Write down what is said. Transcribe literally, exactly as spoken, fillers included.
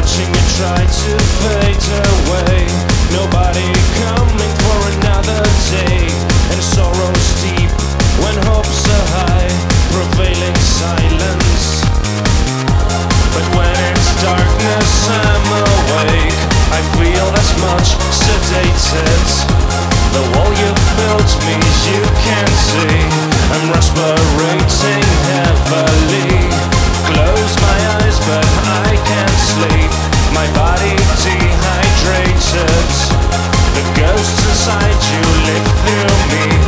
watching you try to fade away. Nobody coming for another day, and sorrow's deep when hopes are high, prevailing silence. But when it's darkness I'm awake, I feel as much sedated. The wall you built means you can't see. I'm respirating heavily. Close my eyes but I can't sleep. My body dehydrated. The ghosts inside you live through me.